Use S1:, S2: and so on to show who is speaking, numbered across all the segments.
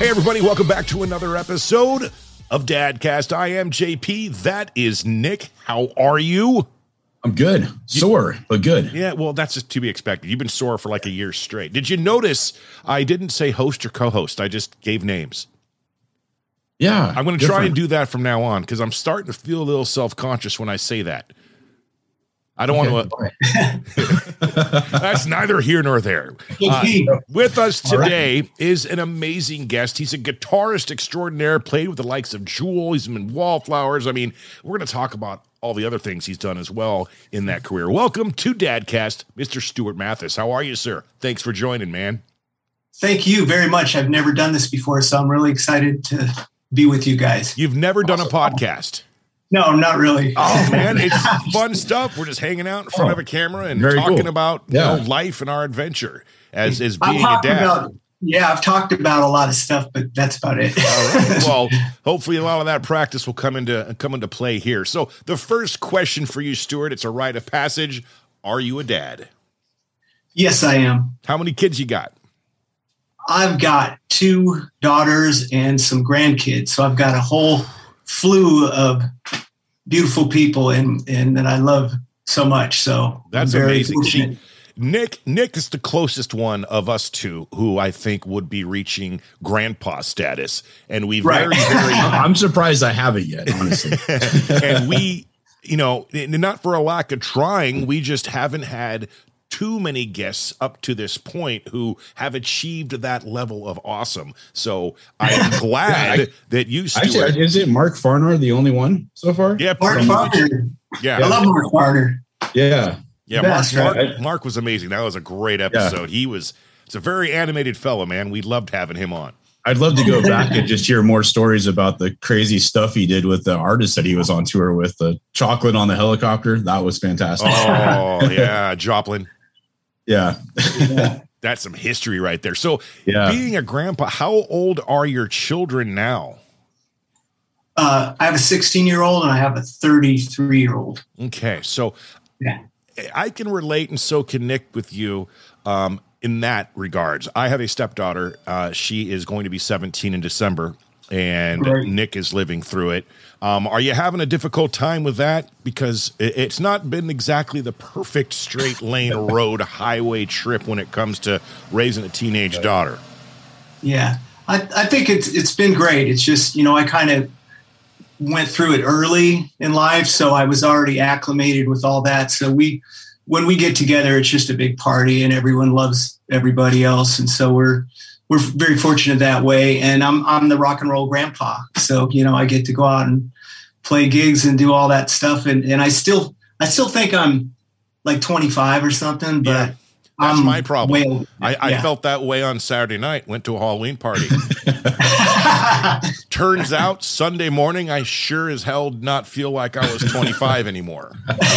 S1: Hey, everybody, welcome back to another episode of Dadcast. I am JP. That is Nick. How are you?
S2: I'm good. Sore, but good.
S1: Yeah, well, that's just to be expected. You've been sore for like a year straight. Did you notice I didn't say host or co-host? I just gave names.
S2: Yeah.
S1: I'm going to try and do that from now on because I'm starting to feel a little self-conscious when I say that. I don't want to. That's neither here nor there. With us today is an amazing guest. He's a guitarist extraordinaire, played with the likes of Jewel. He's in Wallflowers. I mean, we're going to talk about all the other things he's done as well in that career. Welcome to Dadcast, Mr. Stuart Mathis. How are you, sir? Thanks for joining, man.
S3: Thank you very much. I've never done this before, so I'm really excited to be with you guys.
S1: You've never done a podcast?
S3: No, not really.
S1: Oh, man, it's fun stuff. We're just hanging out in front of a camera and talking about life and our adventure as being a dad.
S3: I've talked about a lot of stuff, but that's about it.
S1: All right. Well, hopefully a lot of that practice will come into play here. So the first question for you, Stuart, it's a rite of passage. Are you a dad?
S3: Yes, I am.
S1: How many kids you got?
S3: I've got 2 daughters and some grandkids. So I've got a whole slew of beautiful people and that I love so much. So
S1: that's amazing. See, Nick is the closest one of us two who I think would be reaching grandpa status. And we very
S2: I'm surprised I haven't yet, honestly.
S1: And we, not for a lack of trying, we just haven't had too many guests up to this point who have achieved that level of awesome. So I am glad that you, Stuart.
S2: Actually, is it Mark Farnar the only one so far?
S1: Yeah,
S3: Mark Farnar.
S1: Yeah,
S3: I love Mark Farnar.
S2: Yeah.
S1: Mark was amazing. That was a great episode. Yeah. It's a very animated fellow, man. We loved having him on.
S2: I'd love to go back and just hear more stories about the crazy stuff he did with the artist that he was on tour with. The chocolate on the helicopter. That was fantastic.
S1: Oh, yeah. Joplin.
S2: Yeah.
S1: That's some history right there. So being a grandpa, how old are your children now?
S3: I have a 16-year-old and I have a 33-year-old.
S1: Okay. So I can relate, and so can Nick with you in that regards. I have a stepdaughter. She is going to be 17 in December, and Nick is living through it. Are you having a difficult time with that? Because it's not been exactly the perfect straight lane road highway trip when it comes to raising a teenage daughter. Yeah,
S3: I think it's been great. It's just, I kind of went through it early in life, so I was already acclimated with all that. So when we get together, it's just a big party and everyone loves everybody else. And so we're very fortunate that way. And I'm the rock and roll grandpa. So, I get to go out and play gigs and do all that stuff. And I still think I'm like 25 or something, but
S1: that's my problem. I felt that way on Saturday night, went to a Halloween party. Turns out Sunday morning, I sure as hell did not feel like I was 25 anymore.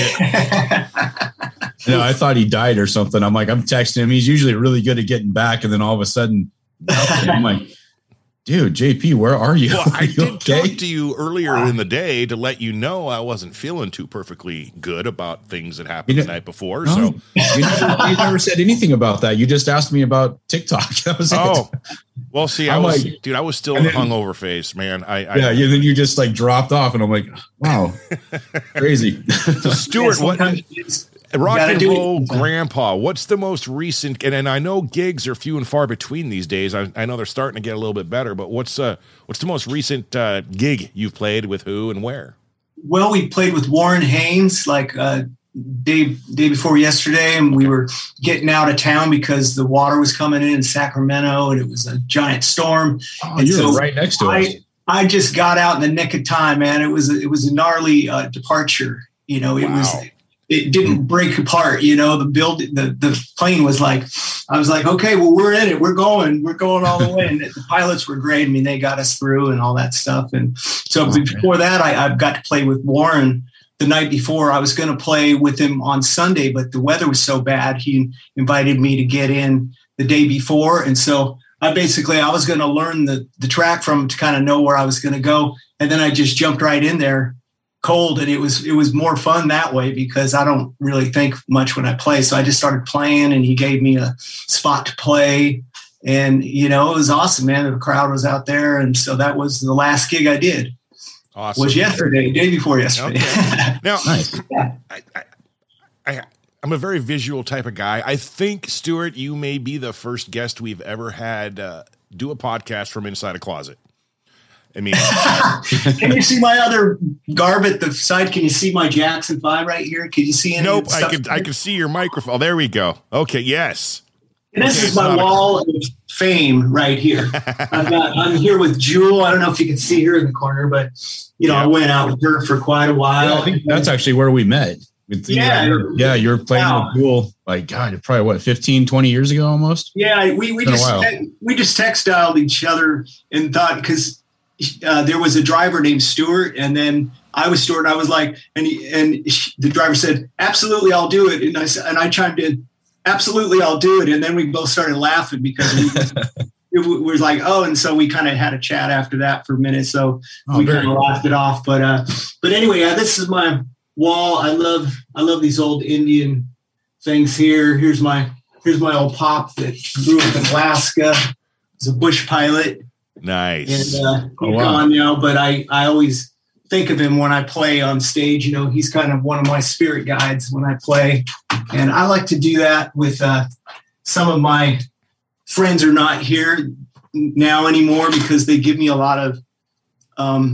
S2: I thought he died or something. I'm texting him. He's usually really good at getting back. And then all of a sudden, I'm like, dude, JP, where are you?
S1: Well, I did talk to you earlier in the day to let you know I wasn't feeling too perfectly good about things that happened the night before. No, so
S2: you never said anything about that. You just asked me about TikTok. That was it.
S1: Well, see, I was still in the hungover phase, man.
S2: Then you just dropped off, and I'm like, wow, crazy.
S1: So, Stuart, what? Rock and roll grandpa, what's the most recent, and I know gigs are few and far between these days. I know they're starting to get a little bit better, but what's the most recent gig you've played with who and where?
S3: Well, we played with Warren Haynes day before yesterday, and we were getting out of town because the water was coming in Sacramento and it was a giant storm.
S2: Oh, and you were right next to us.
S3: I just got out in the nick of time, man. It was a gnarly departure. It didn't break apart, the plane was I was like, okay, well, we're in it. We're going all the way. And the pilots were great. I mean, they got us through and all that stuff. And so before that, I've got to play with Warren the night before. I was going to play with him on Sunday, but the weather was so bad. He invited me to get in the day before. And so I was going to learn the track from him to kind of know where I was going to go. And then I just jumped right in there cold, and it was more fun that way because I don't really think much when I play. So I just started playing, and he gave me a spot to play, And, you know, it was awesome, man. The crowd was out there. And so that was the last gig I did.
S1: Awesome.
S3: Was yesterday, day before yesterday.
S1: Okay. Now,
S2: Nice.
S1: I'm a very visual type of guy. I think, Stuart, you may be the first guest we've ever had do a podcast from inside a closet. I mean,
S3: can you see my other garb at the side? Can you see my Jackson 5 right here? Can you see any?
S1: Nope. I can see your microphone. There we go. Okay. Yes.
S3: And this is my wall of fame right here. I'm here with Jewel. I don't know if you can see her in the corner, but you know, I went out with her for quite a while.
S2: Yeah, I think that's actually where we met. You were playing with Jewel, like, God, probably 15, 20 years ago almost?
S3: Yeah, we just textiled each other and thought, because there was a driver named Stuart, and then I was Stuart, and I was like, the driver said, absolutely, I'll do it. And I chimed in, absolutely, I'll do it. And then we both started laughing because it was like, oh, and so we kind of had a chat after that for a minute. So we kind of laughed it off. But anyway, this is my wall. I love these old Indian things here. Here's my old pop that grew up in Alaska. He's a bush pilot.
S1: Nice.
S3: And he's gone now, but I always think of him when I play on stage. You know, he's kind of one of my spirit guides when I play. And I like to do that with some of my friends are not here now anymore because they give me a lot of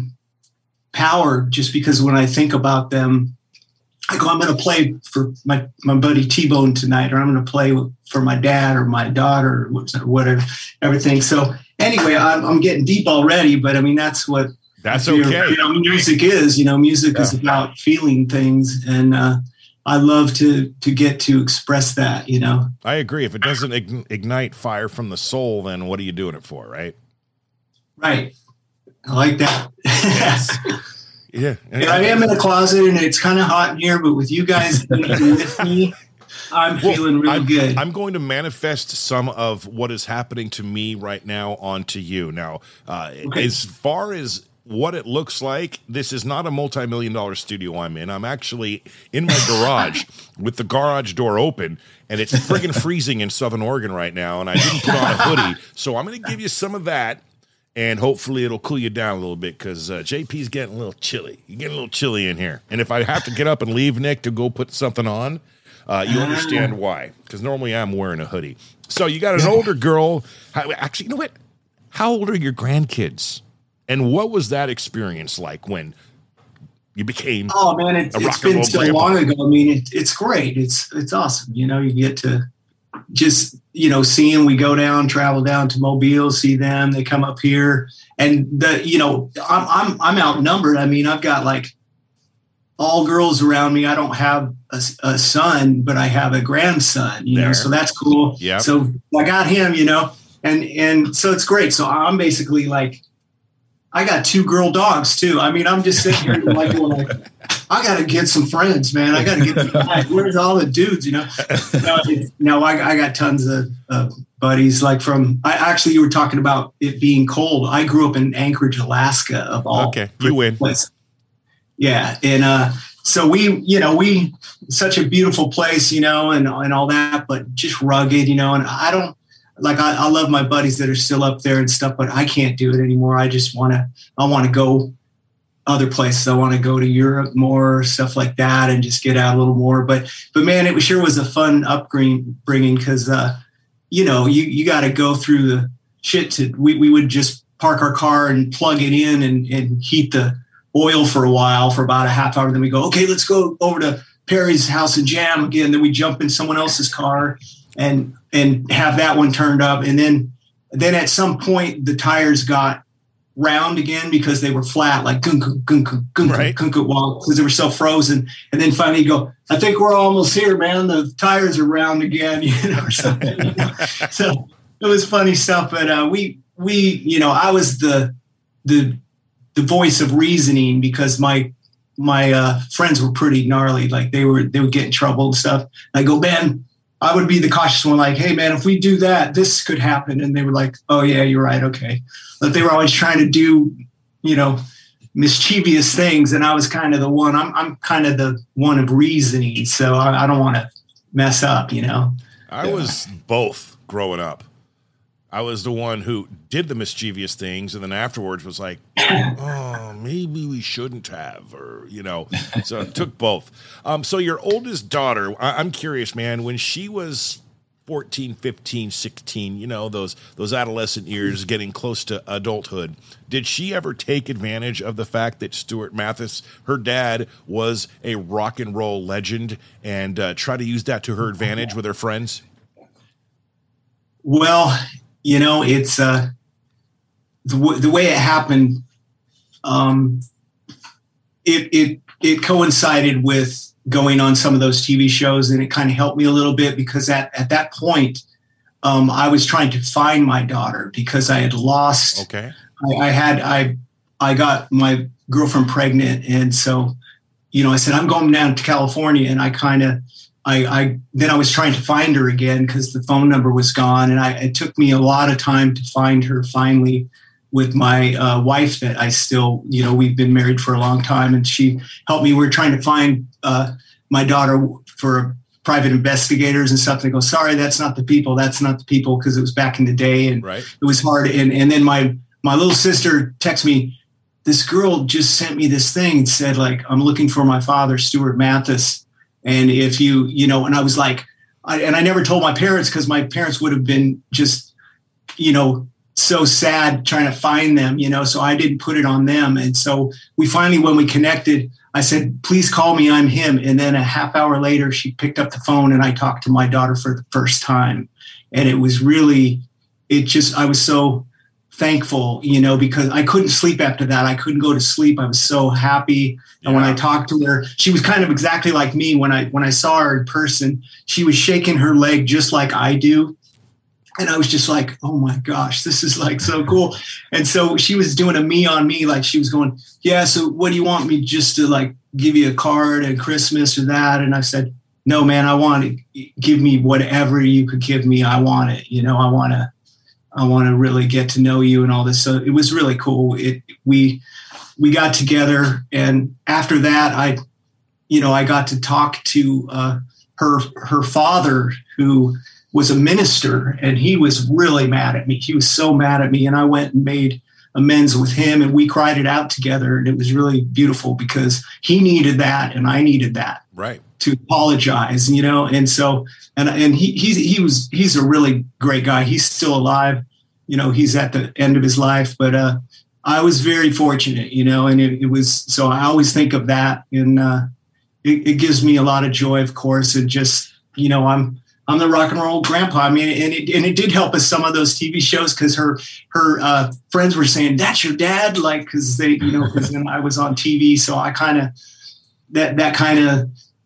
S3: power, just because when I think about them, I go, I'm going to play for my buddy T-Bone tonight, or I'm going to play for my dad or my daughter or whatever, everything. So anyway, I'm getting deep already, but I mean, that's okay. You know, music is, music is about feeling things. And I love to get to express that,
S1: I agree. If it doesn't ignite fire from the soul, then what are you doing it for? Right.
S3: Right. I like that.
S1: Yes. Yeah.
S3: And I am in a closet and it's kind of hot in here, but with you guys with me, I'm feeling really good.
S1: I'm going to manifest some of what is happening to me right now onto you. Now, as far as what it looks like, this is not a multi-million-dollar studio I'm in. I'm actually in my garage with the garage door open, and it's friggin' freezing in Southern Oregon right now, and I didn't put on a hoodie. So I'm going to give you some of that, and hopefully it'll cool you down a little bit, because JP's getting a little chilly. You're getting a little chilly in here. And if I have to get up and leave, Nick, to go put something on, you understand why, because normally I'm wearing a hoodie. So you got an older girl. Actually, you know what? How old are your grandkids? And what was that experience like when you became?
S3: Oh man, it's been so long ago. I mean, it's great. It's awesome. You get to just see them. We go down, travel down to Mobile, see them. They come up here, and I'm outnumbered. I mean, I've got like all girls around me. I don't have a son, but I have a grandson. So that's cool.
S1: Yeah.
S3: So I got him. And so it's great. So I'm basically like, I got 2 girl dogs too. I mean, I'm just sitting here like, I got to get some friends, man. I got to get some guys. Where's all the dudes, No, I got tons of buddies. Like you were talking about it being cold. I grew up in Anchorage, Alaska of all.
S1: Okay, you win.
S3: Places. Yeah. And so we such a beautiful place, and all that, but just rugged, and I don't, like, I love my buddies that are still up there and stuff, but I can't do it anymore. I just want to go other places. I want to go to Europe more, stuff like that, and just get out a little more. But man, it sure was a fun upbringing, because, you got to go through the shit we would just park our car and plug it in and heat the oil for a while, for about a half hour. Then we go, okay, let's go over to Perry's house and jam again. Then we jump in someone else's car and have that one turned up. And then at some point the tires got round again because they were flat, like because they were so frozen. And then finally you go, I think we're almost here, man. The tires are round again, or something. So it was funny stuff. But we I was the voice of reasoning, because my friends were pretty gnarly. Like they would get in trouble and stuff. I go, man, I would be the cautious one, like, hey, man, if we do that, this could happen. And they were like, oh, yeah, you're right. Okay. But they were always trying to do, mischievous things. And I was kind of the one, I'm kind of the one of reasoning. So I don't want to mess up,
S1: I was both growing up. I was the one who did the mischievous things, and then afterwards was like, oh, maybe we shouldn't have, or, so it took both. So your oldest daughter, I'm curious, man, when she was 14, 15, 16, those adolescent years getting close to adulthood, did she ever take advantage of the fact that Stuart Mathis, her dad, was a rock and roll legend and try to use that to her advantage with her friends?
S3: Well, it's the way it happened. It coincided with going on some of those TV shows, and it kind of helped me a little bit because at that point, I was trying to find my daughter because I had lost.
S1: Okay.
S3: I got my girlfriend pregnant, and so I said I'm going down to California, and then I was trying to find her again because the phone number was gone, and it took me a lot of time to find her finally with my wife that I still, we've been married for a long time, and she helped me. We were trying to find my daughter for private investigators and stuff. They go, sorry, that's not the people, because it was back in the day, and
S1: right.
S3: It was hard. And then my little sister texted me, this girl just sent me this thing and said, like, I'm looking for my father, Stuart Mathis. And if and I was like, I never told my parents because my parents would have been just, so sad trying to find them, so I didn't put it on them. And so we finally, when we connected, I said, please call me, I'm him. And then a half hour later, she picked up the phone and I talked to my daughter for the first time. And it was really, I was so thankful, because I couldn't sleep after that. I couldn't go to sleep. I was so happy. Yeah. And when I talked to her, she was kind of exactly like me. When I saw her in person, she was shaking her leg just like I do. And I was just like, oh my gosh, this is like so cool. And so she was doing a me on me, like she was going, yeah, so what do you want me just to like give you a card at Christmas or that? And I said, no, man, I want to give me whatever you could give me. I want it. I want to really get to know you and all this. So it was really cool. We got together, and after that, I got to talk to her father, who was a minister, and he was really mad at me. He was so mad at me, and I went and made amends with him, and we cried it out together, and it was really beautiful because he needed that, and I needed that,
S1: right,
S3: to apologize, and so and he's a really great guy. He's still alive, he's at the end of his life, but I was very fortunate, and it was, so I always think of that, and it gives me a lot of joy, of course, and just I'm the rock and roll grandpa. I mean, and it did help us some of those TV shows because her friends were saying, "That's your dad," like because they, because then I was on TV, so I kind of that kind of,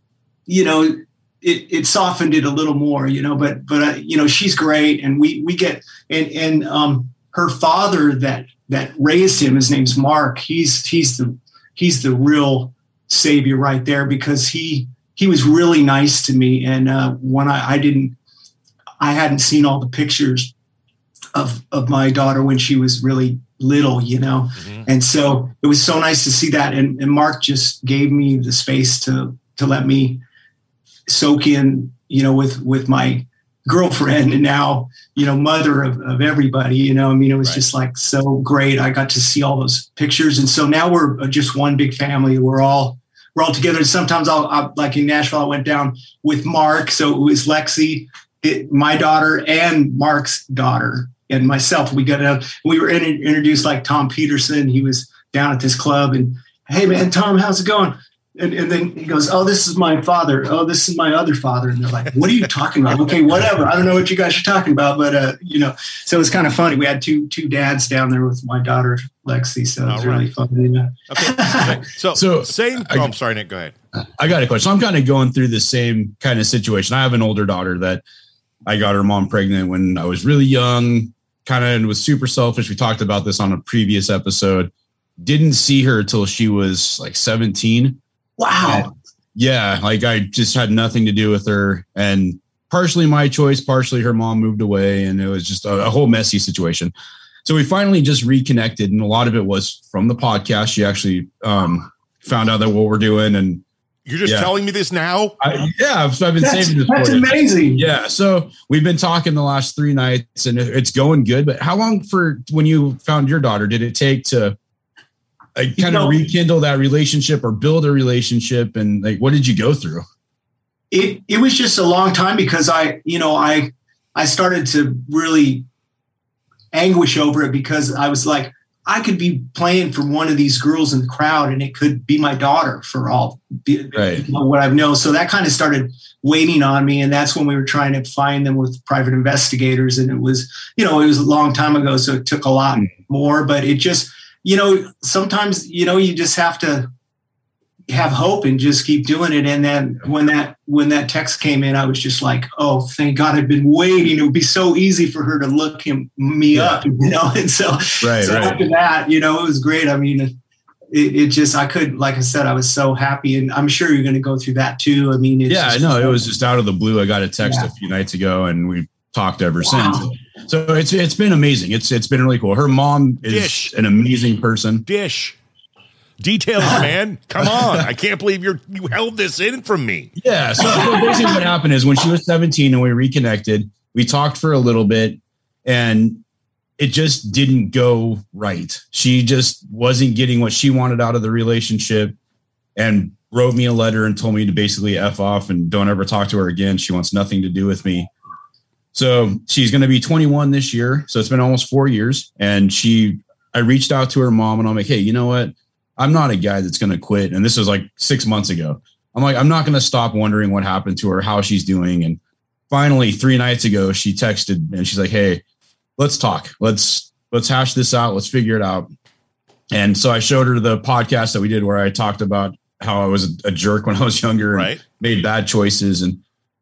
S3: it softened it a little more, But she's great, and we get and her father that raised him, his name's Mark. He's the real savior right there because he was really nice to me. And when I hadn't seen all the pictures of my daughter when she was really little, mm-hmm. And so it was so nice to see that. And Mark just gave me the space to let me soak in, with my girlfriend and now, mother of everybody, it was just like so great. I got to see all those pictures. And so now we're just one big family. We're all together. Sometimes I'll like in Nashville, I went down with Mark. So it was Lexi, my daughter, and Mark's daughter, and myself. We were introduced like Tom Peterson. He was down at this club, and hey man, Tom, how's it going? And then he goes, oh, this is my father. Oh, this is my other father. And they're like, what are you talking about? Okay, whatever. I don't know what you guys are talking about, but so it's kind of funny. We had two dads down there with my daughter Lexi, so it was really fun.
S1: Okay. So same. I'm sorry, Nick. Go ahead.
S2: I got a question. So I'm kind of going through the same kind of situation. I have an older daughter that I got her mom pregnant when I was really young. Kind of was super selfish. We talked about this on a previous episode. Didn't see her till she was like 17.
S3: Wow.
S2: Yeah. Like I just had nothing to do with her, and partially my choice, partially her mom moved away, and it was just a whole messy situation. So we finally just reconnected, and a lot of it was from the podcast. She actually found out that what we're doing, and
S1: You're just telling me this now?
S2: So I've been saving this.
S3: That's amazing.
S2: Yeah. So we've been talking the last 3 nights and it's going good. But how long when you found your daughter, did it take to kind of rekindle that relationship or build a relationship? And like, what did you go through?
S3: It was just a long time because I started to really anguish over it because I was like, I could be playing for one of these girls in the crowd and it could be my daughter for all what I've known. So that kind of started weighing on me. And that's when we were trying to find them with private investigators. And it was a long time ago. So it took a lot more, but it just, sometimes, you just have to have hope and just keep doing it. And then when that text came in, I was just like, oh, thank God, I've been waiting. It would be so easy for her to look me up, and so after that, it was great. I mean, it just, I could, like I said, I was so happy, and I'm sure you're going to go through that too. I mean,
S2: it was just out of the blue. I got a text a few nights ago and we talked ever since. So it's been amazing. It's been really cool. Her mom is an amazing person.
S1: Details, man. Come on. I can't believe you held this in from me.
S2: Yeah. So basically what happened is when she was 17 and we reconnected, we talked for a little bit and it just didn't go right. She just wasn't getting what she wanted out of the relationship and wrote me a letter and told me to basically F off and don't ever talk to her again. She wants nothing to do with me. So she's going to be 21 this year. So it's been almost 4 years. And I reached out to her mom and I'm like, hey, you know what? I'm not a guy that's going to quit. And this was like 6 months ago. I'm like, I'm not going to stop wondering what happened to her, how she's doing. And finally, 3 nights ago, she texted and she's like, hey, let's talk. Let's hash this out. Let's figure it out. And so I showed her the podcast that we did where I talked about how I was a jerk when I was younger and made bad choices. And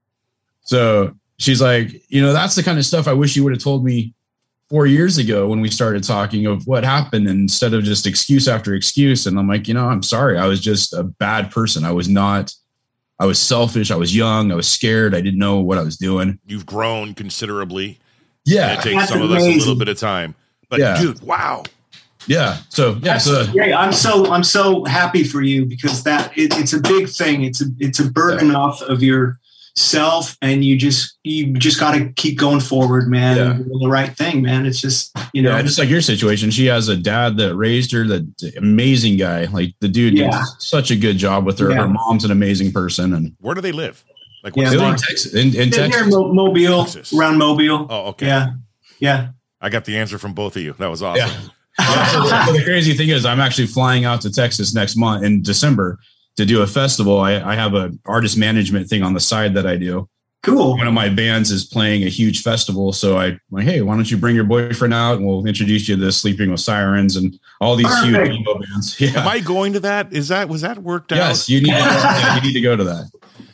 S2: so she's like, that's the kind of stuff I wish you would have told me 4 years ago when we started talking of what happened instead of just excuse after excuse. And I'm like, I'm sorry. I was just a bad person. I was selfish. I was young. I was scared. I didn't know what I was doing.
S1: You've grown considerably.
S2: Yeah.
S1: And it takes some of us a little bit of time, but dude, wow.
S2: Yeah. So,
S3: great. I'm so happy for you because it's a big thing. It's a burden off of your self, and you just got to keep going forward, man. And doing the right thing, man. It's just
S2: just like your situation. She has a dad that raised her, that amazing guy. Like the dude did such a good job with her. Her mom's an amazing person. And
S1: where do they live? Like
S2: in Texas, in Texas,
S3: Mobile,
S1: Texas.
S3: Around Mobile.
S1: Oh, okay.
S3: Yeah.
S1: I got the answer from both of you. That was awesome.
S2: So the crazy thing is, I'm actually flying out to Texas next month in December to do a festival. I have an artist management thing on the side that I do.
S3: Cool.
S2: One of my bands is playing a huge festival. So I'm like, hey, why don't you bring your boyfriend out and we'll introduce you to Sleeping with Sirens and all these huge emo bands. Yeah.
S1: Am I going to that? Was that worked out?
S2: Yes, you need to go to that.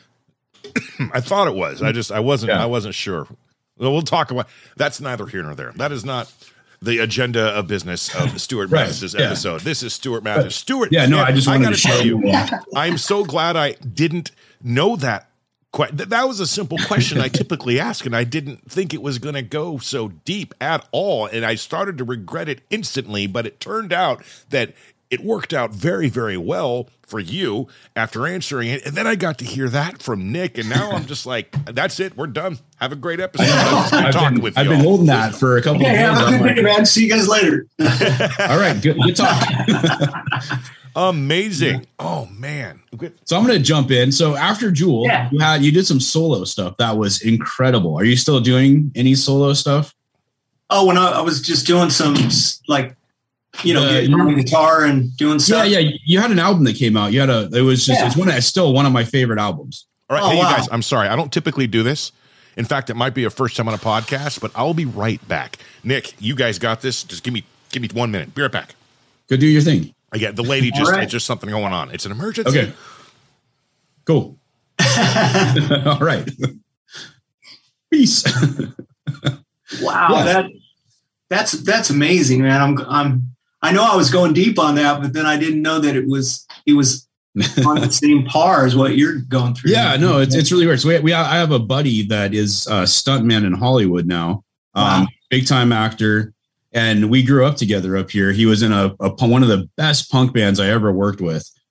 S1: I thought it was. I wasn't sure. Well, we'll talk about that's neither here nor there. That is not the agenda of business of Stuart Mathis' episode. This is Stuart Mathis. Stuart.
S2: Yeah, no, I just wanted to
S1: tell you. I'm so glad I didn't know that. That was a simple question I typically ask, and I didn't think it was going to go so deep at all. And I started to regret it instantly, but it turned out that it worked out very, very well for you after answering it. And then I got to hear that from Nick, and now I'm just like, that's it. We're done. Have a great episode.
S2: I've been holding that for a couple of days.
S3: Have a good day, man. See you guys later.
S2: All right. Good talk.
S1: Amazing. Oh, man.
S2: So I'm going to jump in. So after Jewel, you did some solo stuff. That was incredible. Are you still doing any solo stuff?
S3: Oh, when I was just doing some getting on the guitar and doing stuff.
S2: Yeah. You had an album that came out. It's still one of my favorite albums.
S1: All right. You guys, I'm sorry. I don't typically do this. In fact, it might be a first time on a podcast, but I'll be right back. Nick, you guys got this. Just give me 1 minute. Be right back.
S2: Go do your thing.
S1: Yeah, the lady it's just something going on. It's an emergency.
S2: Okay. Cool. All right. Peace.
S3: Wow. That's amazing, man. I know I was going deep on that, but then I didn't know that it was on the same par as what you're going through.
S2: Yeah, no, it's really weird. So I have a buddy that is a stuntman in Hollywood now, big time actor, and we grew up together up here. He was in one of the best punk bands I ever worked with.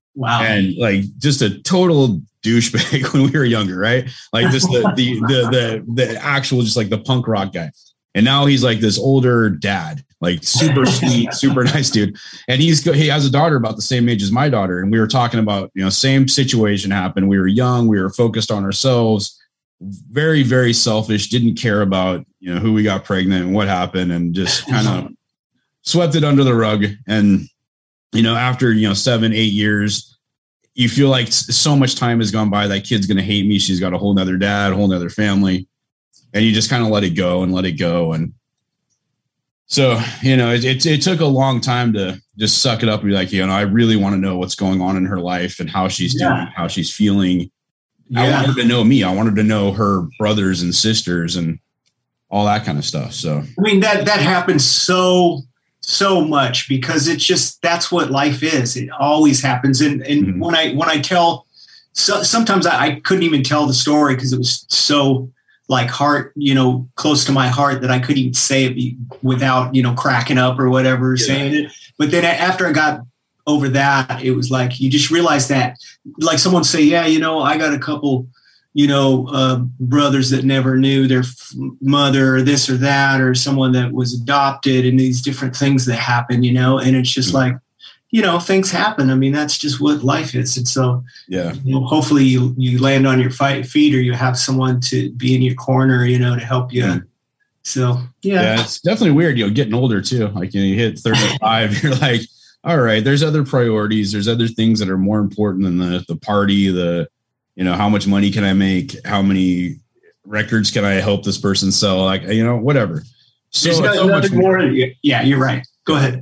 S3: Wow.
S2: And like just a total douchebag when we were younger, right? Like just the actual, just like the punk rock guy. And now he's like this older dad, like super sweet, super nice dude. And he has a daughter about the same age as my daughter. And we were talking about, same situation happened. We were young, we were focused on ourselves, very, very selfish, didn't care about, who we got pregnant and what happened, and just kind of swept it under the rug. And, after, 7-8 years, you feel like so much time has gone by. That kid's going to hate me. She's got a whole nother dad, a whole nother family. And you just kind of let it go. And so, it took a long time to just suck it up and be like, I really want to know what's going on in her life and how she's doing, how she's feeling. Yeah. I wanted to know me. I wanted to know her brothers and sisters and all that kind of stuff. So,
S3: I mean, that happens so much because it's just, that's what life is. It always happens. And mm-hmm. when I tell, sometimes I couldn't even tell the story because it was so like heart, close to my heart that I couldn't even say it without, cracking up or whatever, saying it. But then after I got over that, it was like, you just realize that, like someone say, yeah, I got a couple, brothers that never knew their mother or this or that, or someone that was adopted, and these different things that happen, and it's just like, things happen. I mean, that's just what life is. And so, hopefully you land on your feet, or you have someone to be in your corner, to help you. Mm. So, yeah,
S2: it's definitely weird, getting older too. Like, you hit 35, you're like, all right, there's other priorities. There's other things that are more important than the party, how much money can I make? How many records can I help this person sell? Like, whatever. So,
S3: so much more. Yeah, you're right. Go ahead.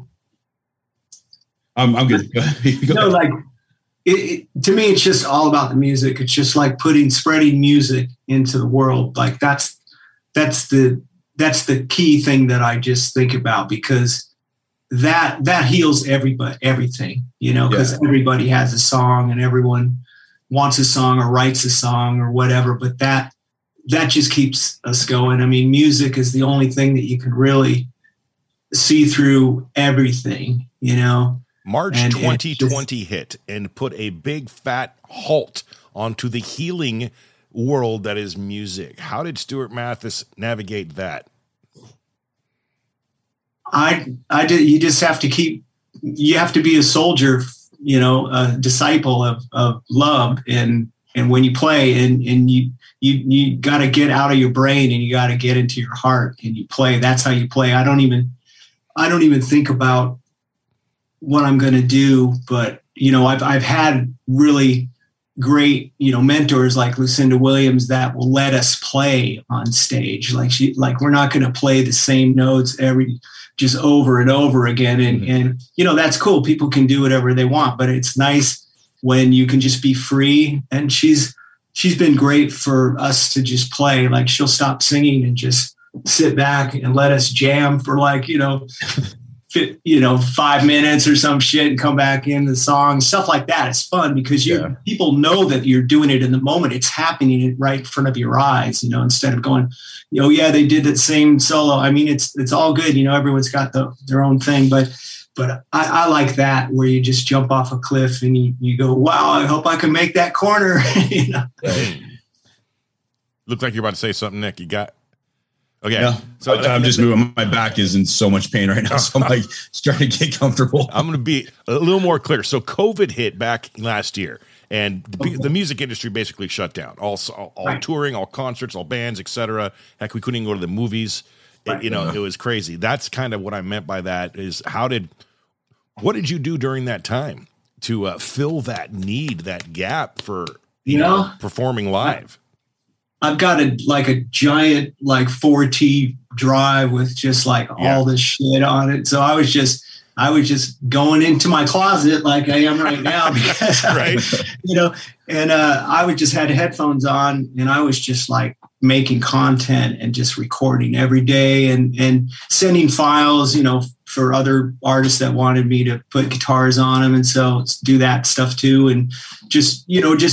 S2: I'm good. Go
S3: no, like to me, it's just all about the music. It's just like spreading music into the world. Like that's the key thing that I just think about, because that heals everything, because everybody has a song and everyone wants a song or writes a song or whatever, but that just keeps us going. I mean, music is the only thing that you can really see through everything,
S1: March 2020 hit and put a big fat halt onto the healing world that is music. How did Stuart Mathis navigate that?
S3: I did. You just have to you have to be a soldier, a disciple of love. And when you play and you got to get out of your brain and you got to get into your heart and you play. That's how you play. I don't even think about what I'm going to do, but I've had really great mentors like Lucinda Williams that will let us play on stage. Like we're not going to play the same notes just over and over again, and that's cool. People can do whatever they want, but it's nice when you can just be free. And she's been great for us to just play. Like she'll stop singing and just sit back and let us jam for 5 minutes or some shit and come back in the song, stuff like that. It's fun because people know that you're doing it in the moment. It's happening right in front of your eyes, instead of going, they did that same solo. I mean, it's all good. Everyone's got their own thing, but I like that where you just jump off a cliff and you go, wow, I hope I can make that corner.
S1: Look like you're about to say something, Nick. You got, okay.
S2: Yeah. So I'm just moving. My back is in so much pain right now. So I'm like trying to get comfortable.
S1: I'm going to be a little more clear. So COVID hit back last year and the music industry basically shut down. All touring, all concerts, all bands, etc. Heck, we couldn't even go to the movies. It was crazy. That's kind of what I meant by that is what did you do during that time to fill that need, that gap for, performing live?
S3: I've got a giant 4T drive with just all this shit on it. So I was just going into my closet like I am right now because and I would just had headphones on and I was just making content and just recording every day and sending files, for other artists that wanted me to put guitars on them. And so do that stuff too. And just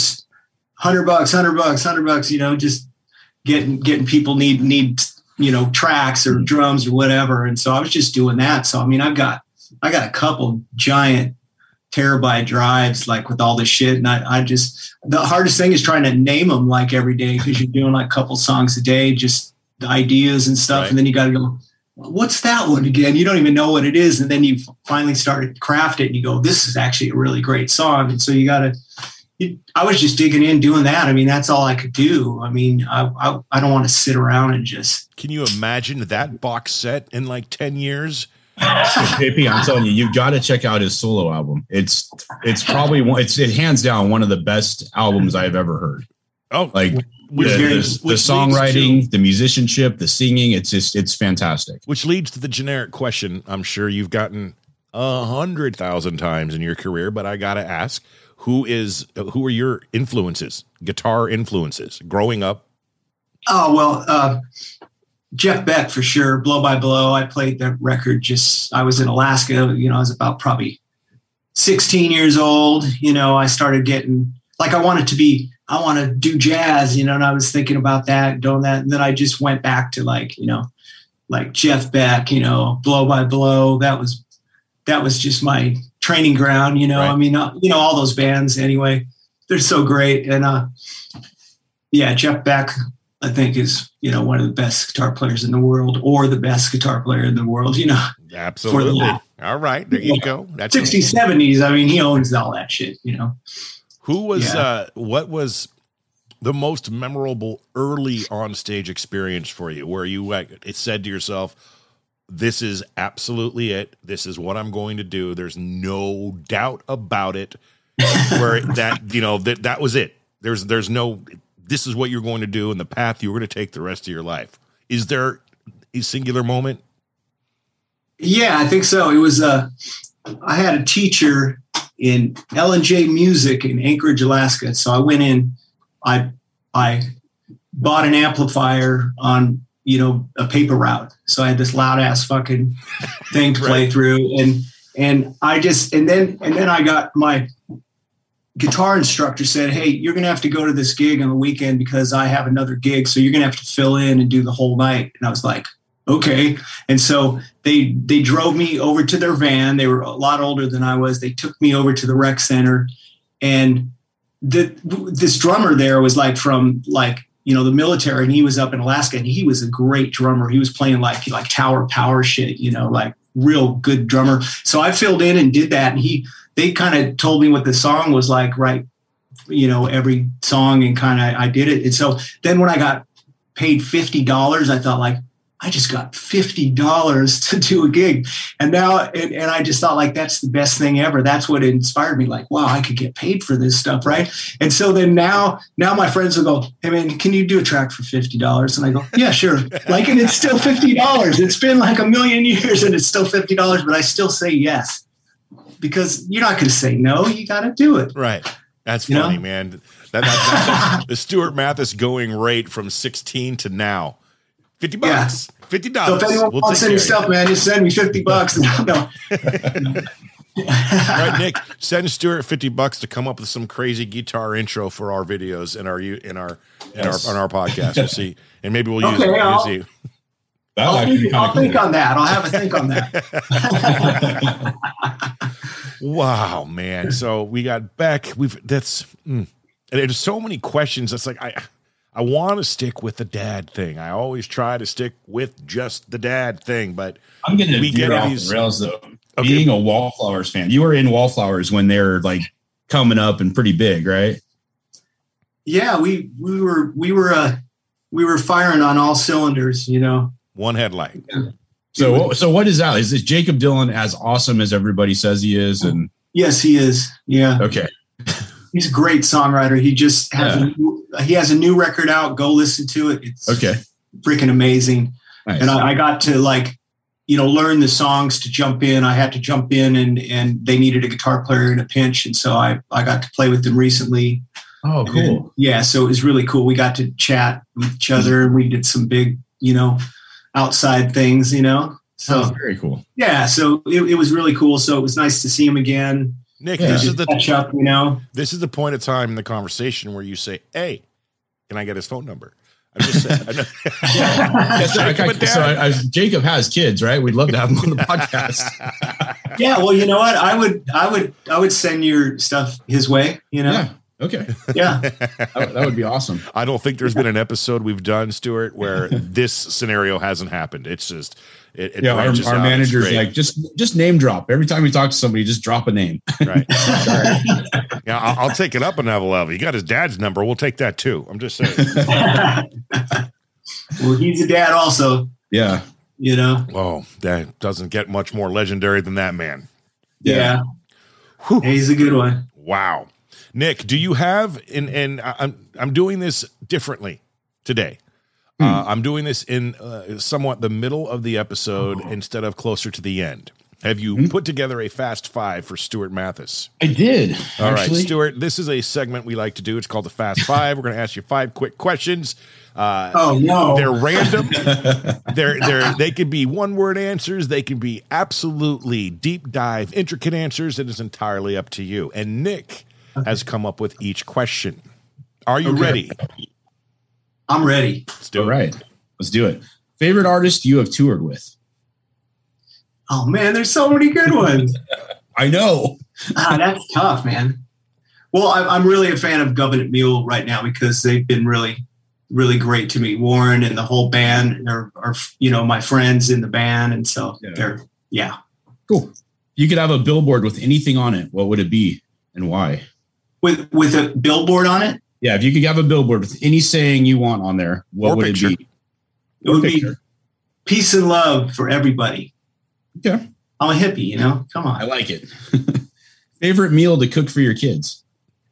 S3: $100, just getting people need tracks or drums or whatever. And so I was just doing that. So, I mean, I got a couple giant terabyte drives, like with all this shit. And I just, the hardest thing is trying to name them like every day, because you're doing like a couple songs a day, just the ideas and stuff. Right. And then you got to go, what's that one again? You don't even know what it is. And then you finally started to craft it and you go, this is actually a really great song. And so you got to, I was just digging in, doing that. I mean, that's all I could do. I mean, I don't want to sit around and just.
S1: Can you imagine that box set in like 10 years?
S2: JP, I'm telling you, you've got to check out his solo album. It's probably it's hands down one of the best albums I've ever heard.
S1: Oh,
S2: like the songwriting, the musicianship, the singing. It's fantastic.
S1: Which leads to the generic question I'm sure you've gotten 100,000 times in your career, but I got to ask, who are your influences, guitar influences growing up?
S3: Oh, well, Jeff Beck for sure. Blow by Blow. I played that record I was in Alaska, I was about probably 16 years old. I started getting like, I want to do jazz, and I was thinking about that, doing that. And then I just went back to like Jeff Beck, Blow by Blow. That was just my training ground, right. I mean, all those bands anyway, they're so great. And Jeff Beck, I think is, one of the best guitar players in the world, or the best guitar player in the world,
S1: Absolutely. All right. There you go.
S3: That's 60s, 70s. I mean, he owns all that shit,
S1: Who was, what was the most memorable early on stage experience for you where you it said to yourself, this is absolutely it. This is what I'm going to do. There's no doubt about it. Where that was it. There's no, this is what you're going to do and the path you're going to take the rest of your life. Is there a singular moment?
S3: Yeah, I think so. It was, I had a teacher in L&J Music in Anchorage, Alaska. So I went in, I bought an amplifier on, a paper route. So I had this loud ass fucking thing to play through. And then I got my guitar instructor said, hey, you're going to have to go to this gig on the weekend because I have another gig. So you're going to have to fill in and do the whole night. And I was like, okay. And so they drove me over to their van. They were a lot older than I was. They took me over to the rec center, and this drummer there was like from the military, and he was up in Alaska, and he was a great drummer. He was playing like Tower Power shit, like real good drummer. So I filled in and did that. And they kind of told me what the song was like, right? Every song, and kind of I did it. And so then when I got paid $50, I thought like, I just got $50 to do a gig. And now, and I just thought like, that's the best thing ever. That's what inspired me. Like, wow, I could get paid for this stuff. Right. And so then now my friends will go, hey man, can you do a track for $50? And I go, yeah, sure. Like, and it's still $50. It's been like a million years and it's still $50, but I still say yes, because you're not going to say no. You got to do it.
S1: Right. That's funny, man. That's the Stuart Mathis going rate from 16 to now. $50. Yeah. $50.
S3: So if anyone wants any stuff, man, just send me $50. No.
S1: All right, Nick, send Stuart $50 to come up with some crazy guitar intro for our videos and on our podcast. We'll see, and maybe we'll use it.
S3: I'll think on that. I'll have a think on that.
S1: Wow, man. So we got Beck. And there's so many questions. That's like I want to stick with the dad thing. I always try to stick with just the dad thing, but
S2: I'm going to get off the rails though. Okay. Being a Wallflowers fan, you were in Wallflowers when they're like coming up and pretty big, right?
S3: Yeah, we were firing on all cylinders,
S1: One headlight.
S3: Yeah.
S2: So what is that? Is this Jakob Dylan as awesome as everybody says he is? And
S3: yes, he is. Yeah.
S2: Okay.
S3: He's a great songwriter. He just has a new record out. Go listen to it. It's freaking amazing. Nice. And I got to learn the songs to jump in. I had to jump in and they needed a guitar player in a pinch. And so I got to play with them recently.
S2: Oh, cool.
S3: So it was really cool. We got to chat with each other and we did some big, outside things, So
S2: very cool.
S3: Yeah. So it was really cool. So it was nice to see him again.
S1: Nick, this is the
S3: catch up,
S1: This is the point of time in the conversation where you say, "Hey, can I get his phone number?" I'm just saying.
S2: Jacob has kids, right? We'd love to have him on the podcast.
S3: Yeah, well, you know what? I would send your stuff his way.
S2: Yeah. Okay.
S3: Yeah.
S2: That would be awesome.
S1: I don't think there's been an episode we've done, Stuart, where this scenario hasn't happened. It's just
S2: our manager's like just name drop every time we talk to somebody. Just drop a name.
S1: Right. Yeah, I'll take it up another level. You got his dad's number. We'll take that too. I'm just saying.
S3: Well, he's a dad also.
S2: Yeah.
S1: Oh, that doesn't get much more legendary than that man.
S3: Yeah. He's a good one.
S1: Wow. Nick, do you have, and I'm doing this differently today. I'm doing this in somewhat the middle of the episode instead of closer to the end. Have you put together a Fast Five for Stuart Mathis?
S2: I did.
S1: All right, Stuart, this is a segment we like to do. It's called the Fast Five. We're going to ask you 5 quick questions.
S3: Oh, no.
S1: They're random. They could be one-word answers. They can be absolutely deep dive, intricate answers. It is entirely up to you. And Nick has come up with each question. Are you ready?
S3: I'm ready.
S1: Let's do it.
S2: All right. Let's do it. Favorite artist you have toured with?
S3: Oh, man, there's so many good ones.
S2: I know.
S3: That's tough, man. Well, I'm really a fan of Government Mule right now because they've been really, really great to me. Warren and the whole band are my friends in the band. And so they're
S2: cool. You could have a billboard with anything on it. What would it be and why?
S3: With a billboard on it?
S2: Yeah, if you could have a billboard with any saying you want on there, what would it be?
S3: It would be peace and love for everybody.
S2: Okay.
S3: I'm a hippie, Come on.
S2: I like it. Favorite meal to cook for your kids?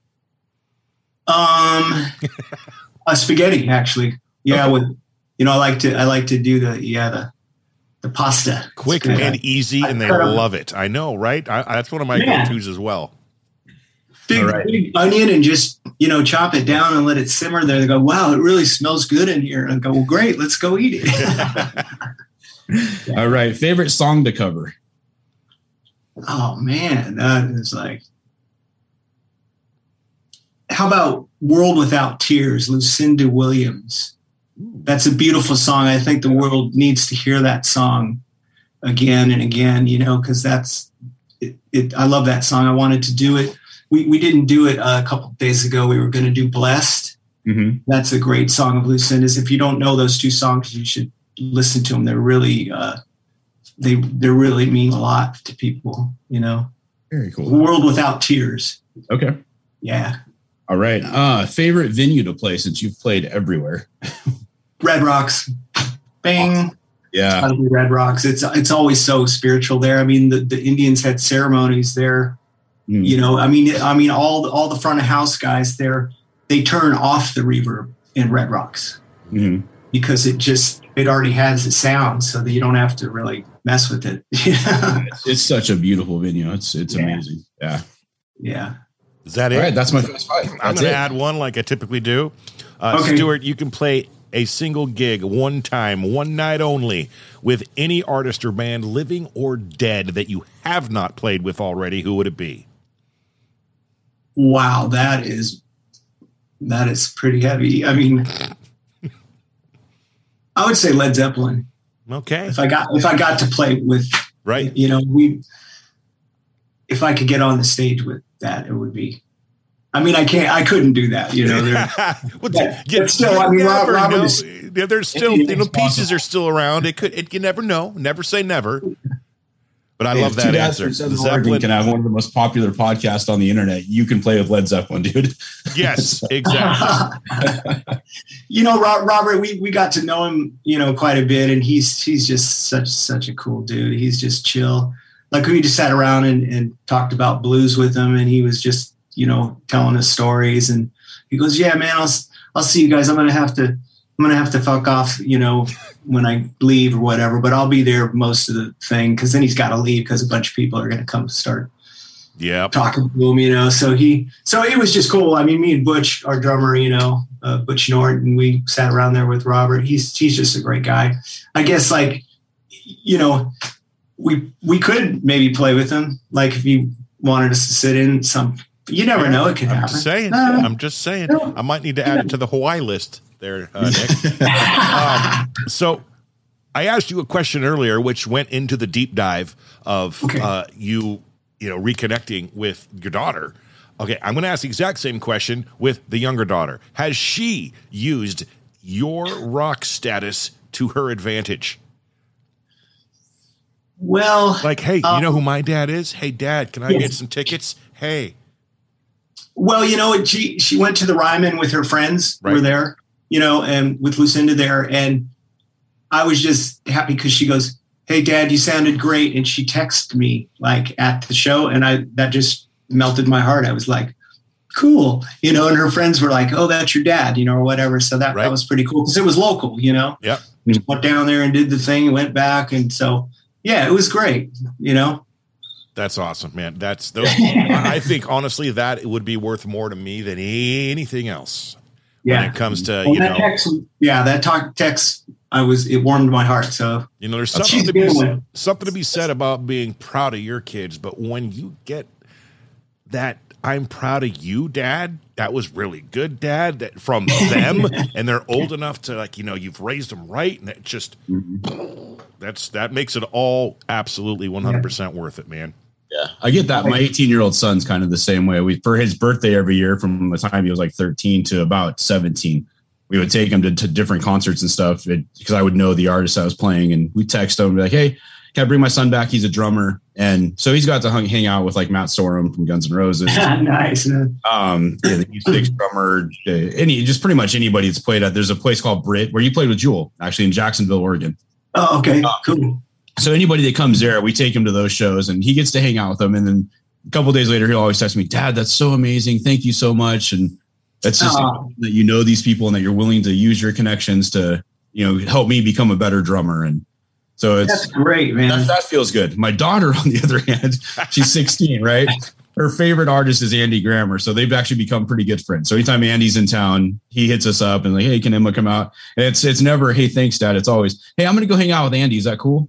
S3: A spaghetti, actually. Yeah, okay. I like to do the pasta.
S1: Quick and easy, and they love it. I know, right? That's one of my go-tos as well.
S3: Big onion and just, chop it down and let it simmer there. They go, wow, it really smells good in here. And I go, well, great, let's go eat it.
S2: All right. Favorite song to cover?
S3: Oh, man. That is like, how about World Without Tears, Lucinda Williams? That's a beautiful song. I think the world needs to hear that song again and again, because that's it. I love that song. I wanted to do it. We didn't do it a couple of days ago. We were going to do Blessed. Mm-hmm. That's a great song of Lucinda's. If you don't know those two songs, you should listen to them. They're really, they really mean a lot to people,
S2: Very cool.
S3: World Without Tears.
S2: Okay.
S3: Yeah.
S2: All right. Favorite venue to play since you've played everywhere?
S3: Red Rocks. Bang.
S2: Yeah.
S3: It's gotta be Red Rocks. It's always so spiritual there. I mean, the Indians had ceremonies there. I mean, all the front of house guys there, they turn off the reverb in Red Rocks because it already has the sound, so that you don't have to really mess with it.
S2: It's such a beautiful venue. It's amazing. Yeah.
S3: Yeah.
S1: Is that it?
S2: All right, that's my Fast Five.
S1: I'm going to add one like I typically do. Okay. Stuart, you can play a single gig one time, one night only, with any artist or band, living or dead, that you have not played with already. Who would it be?
S3: Wow, that is pretty heavy. I mean, I would say Led Zeppelin.
S1: Okay.
S3: If I got to play with,
S1: right,
S3: if I could get on the stage with that, it would be. I mean, I couldn't do that, But still, I mean, Robert is,
S1: there's still, pieces are still around. You never know. Never say never. But I love that answer.
S2: Zeppelin can have one of the most popular podcasts on the internet. You can play with Led Zeppelin, dude.
S1: Yes, exactly.
S3: Robert, we got to know him, quite a bit, and he's just such a cool dude. He's just chill. Like we just sat around and talked about blues with him, and he was just, telling us stories. And he goes, "Yeah, man, I'll see you guys. I'm gonna have to fuck off, when I leave or whatever, but I'll be there most of the thing." Cause then he's got to leave because a bunch of people are going to come start talking to him, so it was just cool. I mean, me and Butch, our drummer, Butch Norton, we sat around there with Robert. He's just a great guy. I guess we could maybe play with him. Like if he wanted us to sit in some, you never know. It could happen.
S1: I'm just saying, I might need to add it to the Hawaii list. there, Nick. So I asked you a question earlier, which went into the deep dive of you reconnecting with your daughter. Okay, I'm going to ask the exact same question with the younger daughter. Has she used your rock status to her advantage?
S3: Well,
S1: like, hey, you know who my dad is? Hey, Dad, can I get some tickets? Hey.
S3: Well, she went to the Ryman with her friends. Right. Were there, and with Lucinda there, and I was just happy because she goes, "Hey, Dad, you sounded great," and she texted me like at the show, and that just melted my heart. I was like, "Cool," and her friends were like, "Oh, that's your dad," or whatever. So that was pretty cool because it was local,
S1: Yeah.
S3: We went down there and did the thing, and went back, and so yeah, it was great,
S1: That's awesome, man. I think honestly that it would be worth more to me than anything else. Yeah. When it comes to
S3: that text, it warmed my heart. So
S1: there's something to be said about being proud of your kids, but when you get that "I'm proud of you, Dad," that was really good, Dad, that from them, and they're old enough to you've raised them right, and it just that makes it all absolutely 100% worth it, man.
S2: Yeah, I get that. My 18-year-old son's kind of the same way. For his birthday every year, from the time he was like 13 to about 17, we would take him to different concerts and stuff because I would know the artist I was playing, and we text him and be like, "Hey, can I bring my son back? He's a drummer." And so he's got to hang out with like Matt Sorum from Guns N' Roses.
S3: Nice.
S2: The U6 drummer, just pretty much anybody that's played at. There's a place called Brit where you played with Jewel, actually in Jacksonville, Oregon.
S3: Oh, okay, cool.
S2: So anybody that comes there, we take him to those shows, and he gets to hang out with them. And then a couple of days later, he'll always text me, "Dad, that's so amazing. Thank you so much." And that's just that these people and that you're willing to use your connections to help me become a better drummer. And so
S3: that's great, man.
S2: That feels good. My daughter, on the other hand, she's 16, right? Her favorite artist is Andy Grammer. So they've actually become pretty good friends. So anytime Andy's in town, he hits us up and like, "Hey, can Emma come out?" And it's never, "Hey, thanks, Dad." It's always, "Hey, I'm going to go hang out with Andy. Is that cool?"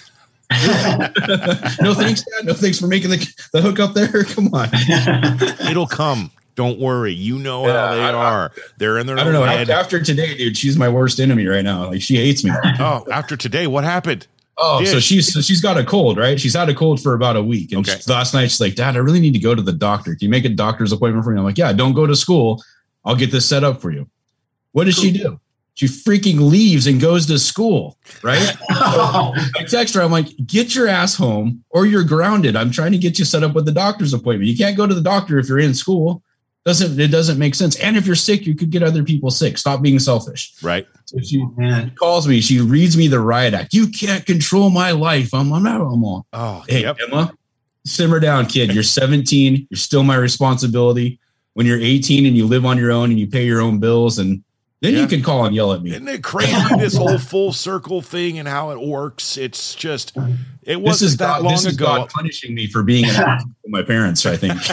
S2: "No, thanks, Dad. No, thanks for making the hook up there. Come on."
S1: It'll come. Don't worry. How they are. They're in their own head.
S2: After today, dude, she's my worst enemy right now. Like, she hates me.
S1: Oh, after today, what happened?
S2: Oh, so she's got a cold, right? She's had a cold for about a week. And last night she's like, "Dad, I really need to go to the doctor. Can you make a doctor's appointment for me?" I'm like, "Yeah, don't go to school. I'll get this set up for you." What does she do? She freaking leaves and goes to school, right? I text her. I'm like, "Get your ass home or you're grounded. I'm trying to get you set up with the doctor's appointment. You can't go to the doctor if you're in school. It doesn't make sense. And if you're sick, you could get other people sick. Stop being selfish."
S1: Right.
S2: So she calls me. She reads me the riot act. "You can't control my life." I'm all, "Hey, Emma, simmer down, kid. You're 17. You're still my responsibility. When you're 18 and you live on your own and you pay your own bills, and then you can call and yell at me."
S1: Isn't it crazy, this whole full circle thing and how it works? It's just, it wasn't that long ago.
S2: God punishing me for being an ass to my parents, I think.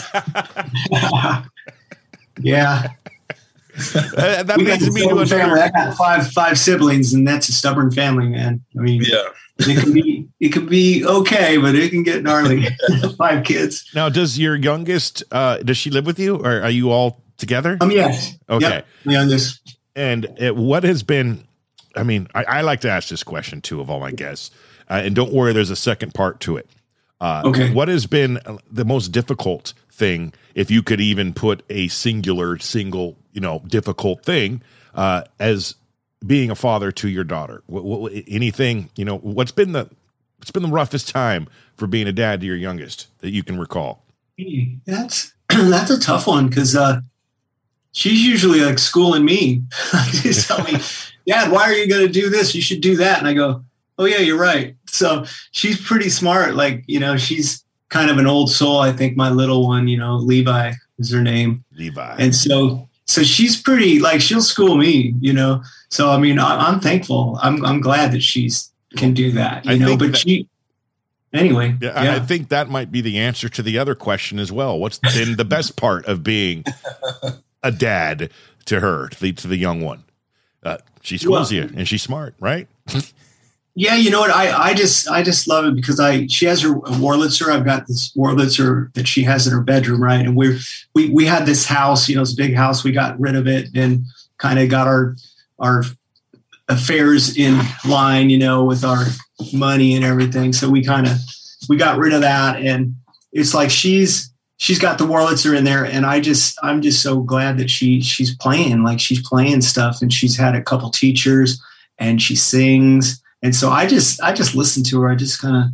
S3: Yeah.
S1: That leads me to
S3: family. I got five siblings, and that's a stubborn family, man. I mean, it could be okay, but it can get gnarly. 5 kids.
S1: Now, does your youngest does she live with you, or are you all together?
S3: Yes.
S1: Okay.
S3: Yep, youngest.
S1: And what has been? I mean, I like to ask this question too of all my guests, and don't worry, there's a second part to it. What has been the most difficult thing, if you could even put a single, difficult thing, as being a father to your daughter? Anything, what's been the roughest time for being a dad to your youngest that you can recall?
S3: That's a tough one, because she's usually like schooling me. She's telling me, "Dad, why are you going to do this? You should do that." And I go, "Oh yeah, you're right." So she's pretty smart. Like, she's kind of an old soul. I think my little one, Levi is her name.
S1: Levi.
S3: And so she's pretty, like, she'll school me, So, I mean, I'm thankful. I'm glad that she's can do that, anyway.
S1: Yeah, I think that might be the answer to the other question as well. What's been the best part of being a dad to her, to the young one? She schools you, and she's smart, right?
S3: Yeah, you know what? I just love it because she has her Wurlitzer. I've got this Wurlitzer that she has in her bedroom, right? And we had this house, it's a big house. We got rid of it and kind of got our our affairs in line, with our money and everything. So we got rid of that, and it's like she's got the Wurlitzer in there, and I'm just so glad that she's playing stuff, and she's had a couple teachers, and she sings, and so I just listen to her. I just kind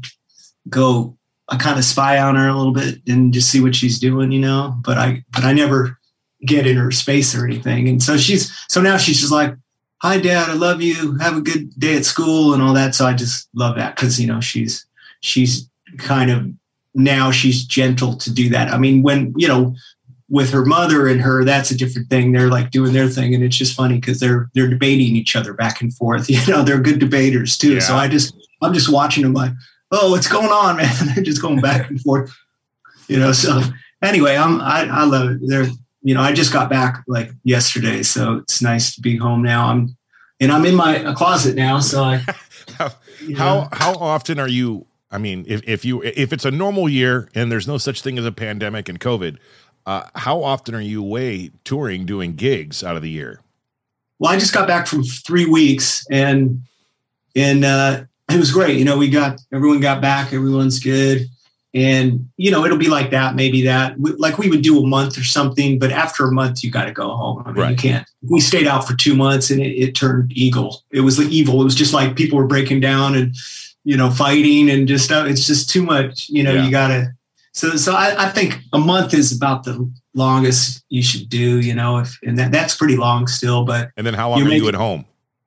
S3: of spy on her a little bit and just see what she's doing, but I never get in her space or anything. And so now she's just like, "Hi, Dad, I love you. Have a good day at school," and all that. So I just love that because, she's kind of, now she's gentle to do that. I mean, when, with her mother and her, that's a different thing. They're like doing their thing. And it's just funny because they're debating each other back and forth. They're good debaters too. Yeah. So I'm just watching them like, "Oh, what's going on, man?" They're just going back and forth, So anyway, I love it. I just got back like yesterday, so it's nice to be home now. I'm in my closet now. So
S1: how often are you? I mean, if it's a normal year and there's no such thing as a pandemic and COVID, how often are you away touring, doing gigs out of the year?
S3: Well, I just got back from 3 weeks, and it was great. Everyone got back, everyone's good. And, it'll be like that, maybe that, like we would do a month or something, but after a month, you got to go home. I mean, right. You can't. We stayed out for 2 months, and it turned evil. It was evil. It was just like people were breaking down and, fighting and just stuff. It's just too much, you got to. So I think a month is about the longest you should do, and that's pretty long still. But
S1: and then how long are you at home?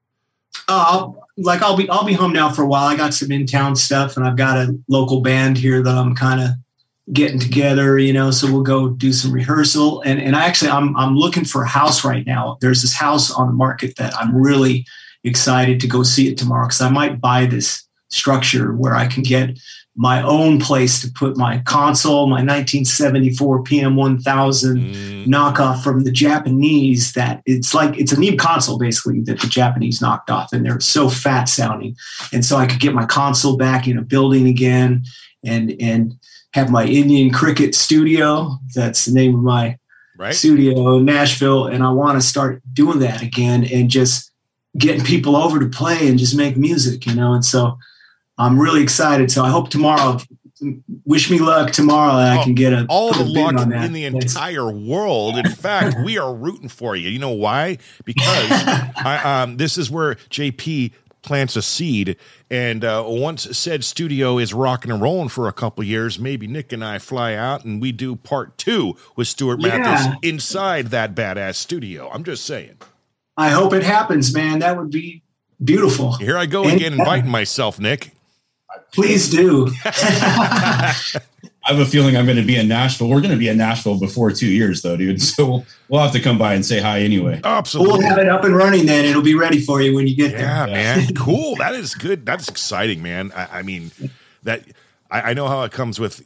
S3: I'll be home now for a while. I got some in-town stuff, and I've got a local band here that I'm kind of getting together, so we'll go do some rehearsal. And I'm looking for a house right now. There's this house on the market that I'm really excited to go see it tomorrow, because I might buy this structure where I can get my own place to put my console, my 1974 PM1000 knockoff from the Japanese. That it's a Neve console basically that the Japanese knocked off, and they're so fat sounding. And so I could get my console back in a building again, and have my Indian Cricket studio. That's the name of my studio in Nashville. And I want to start doing that again, and just getting people over to play and just make music, And so I'm really excited. So I hope tomorrow, wish me luck tomorrow, that I can get
S1: all the luck in the entire world. In fact, we are rooting for you. You know why? Because this is where JP plants a seed. And once said studio is rocking and rolling for a couple years, maybe Nick and I fly out and we do part 2 with Stuart Mathis inside that badass studio. I'm just saying.
S3: I hope it happens, man. That would be beautiful.
S1: Here I go again, inviting myself, Nick.
S3: Please do.
S2: I have a feeling I'm going to be in Nashville. We're going to be in Nashville before 2 years, though, dude. So we'll have to come by and say hi anyway.
S1: Absolutely.
S3: We'll have it up and running then. It'll be ready for you when you get there.
S1: Yeah, man. Cool. That is good. That's exciting, man. I mean, that I know how it comes with,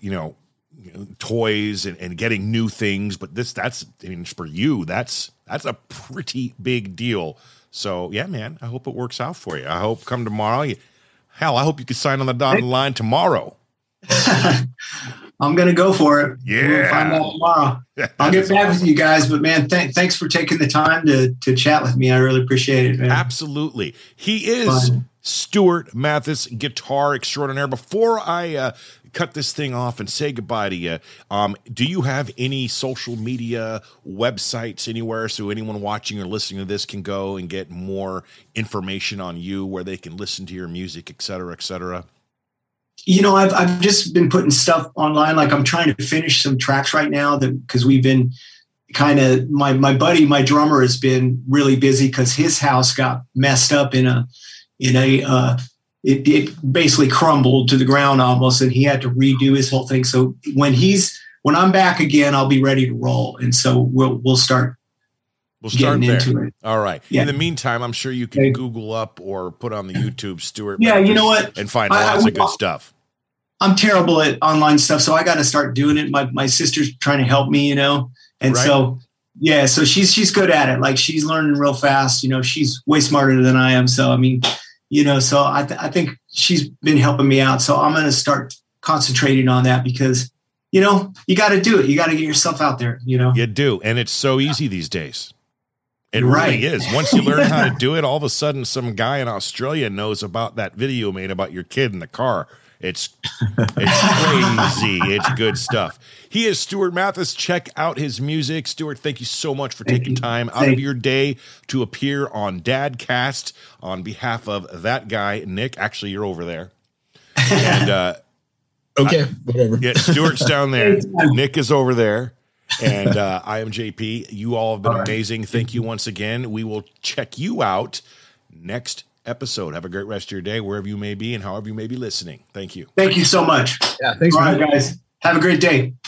S1: toys and getting new things, but for you, that's a pretty big deal. So, yeah, man, I hope it works out for you. I hope come tomorrow. Hell, I hope you can sign on the dotted line tomorrow.
S3: I'm going to go for it.
S1: Yeah.
S3: We'll find out tomorrow. I'll get back with you guys. But, man, thanks for taking the time to chat with me. I really appreciate it, man.
S1: Absolutely. He is Stuart Mathis, guitar extraordinaire. Before I cut this thing off and say goodbye to you, do you have any social media websites anywhere so anyone watching or listening to this can go and get more information on you, where they can listen to your music, et cetera, et cetera?
S3: I've just been putting stuff online. Like I'm trying to finish some tracks right now because we've been kind of, my buddy, my drummer, has been really busy because his house got messed up it basically crumbled to the ground almost, and he had to redo his whole thing. So when I'm back again, I'll be ready to roll. And so we'll start getting
S1: there.
S3: Into it.
S1: All right. Yeah. In the meantime, I'm sure you can Google up or put on the YouTube Stuart.
S3: Yeah. You know what?
S1: And find lots of good stuff.
S3: I'm terrible at online stuff, so I got to start doing it. My sister's trying to help me, and so, yeah, so she's good at it. Like she's learning real fast, she's way smarter than I am. So, I mean, so I think she's been helping me out. So I'm going to start concentrating on that because, you got to do it. You got to get yourself out there,
S1: You do. And it's so easy these days. It really is. Once you learn how to do it, all of a sudden some guy in Australia knows about that video made about your kid in the car. It's crazy. It's good stuff. He is Stuart Mathis. Check out his music. Stuart, thank you so much for taking time out of your day to appear on Dadcast on behalf of that guy, Nick. Actually, you're over there. And
S2: okay, whatever.
S1: Yeah, Stuart's down there. Nick is over there. And I am JP. You all have been amazing. Thank you once again. We will check you out next episode. Have a great rest of your day, wherever you may be and however you may be listening. Thank you.
S3: Thank you so much.
S2: Yeah, thanks.
S3: All right, guys. Have a great day.